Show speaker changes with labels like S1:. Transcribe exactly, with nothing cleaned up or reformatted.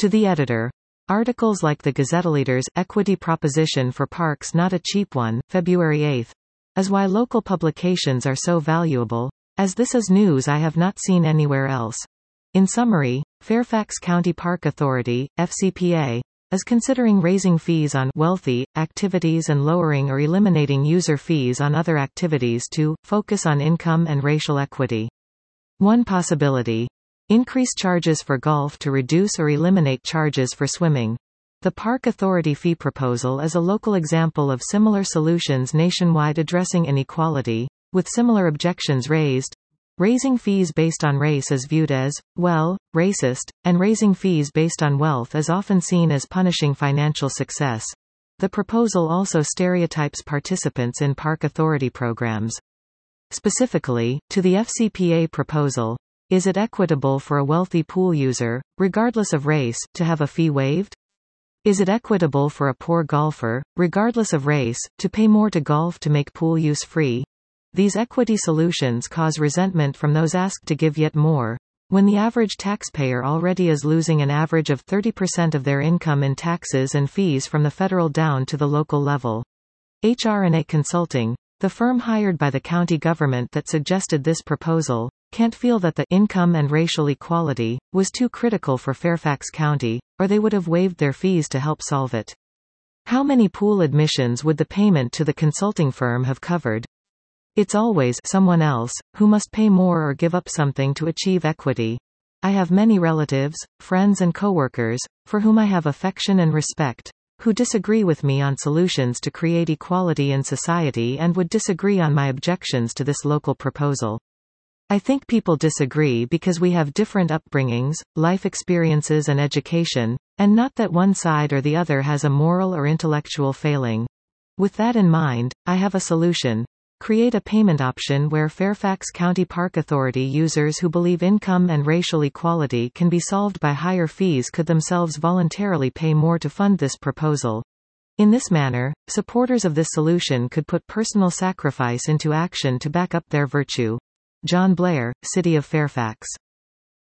S1: To the editor. Articles like the Gazetteletter's Equity Proposition for Parks Not a Cheap One, February eighth. As why local publications are so valuable, as this is news I have not seen anywhere else. In summary, Fairfax County Park Authority, F C P A, is considering raising fees on wealthy activities and lowering or eliminating user fees on other activities to focus on income and racial equity. One possibility. Increase charges for golf to reduce or eliminate charges for swimming. The Park Authority fee proposal is a local example of similar solutions nationwide addressing inequality, with similar objections raised. Raising fees based on race is viewed as, well, racist, and raising fees based on wealth is often seen as punishing financial success. The proposal also stereotypes participants in Park Authority programs. Specifically, to the F C P A proposal, is it equitable for a wealthy pool user, regardless of race, to have a fee waived? Is it equitable for a poor golfer, regardless of race, to pay more to golf to make pool use free? These equity solutions cause resentment from those asked to give yet more, when the average taxpayer already is losing an average of thirty percent of their income in taxes and fees from the federal down to the local level. H R and A Consulting, the firm hired by the county government that suggested this proposal, can't feel that the income and racial equality was too critical for Fairfax County, or they would have waived their fees to help solve it. How many pool admissions would the payment to the consulting firm have covered? It's always someone else who must pay more or give up something to achieve equity. I have many relatives, friends and coworkers, for whom I have affection and respect, who disagree with me on solutions to create equality in society and would disagree on my objections to this local proposal. I think people disagree because we have different upbringings, life experiences and education, and not that one side or the other has a moral or intellectual failing. With that in mind, I have a solution. Create a payment option where Fairfax County Park Authority users who believe income and racial equality can be solved by higher fees could themselves voluntarily pay more to fund this proposal. In this manner, supporters of this solution could put personal sacrifice into action to back up their virtue. John Blair, City of Fairfax.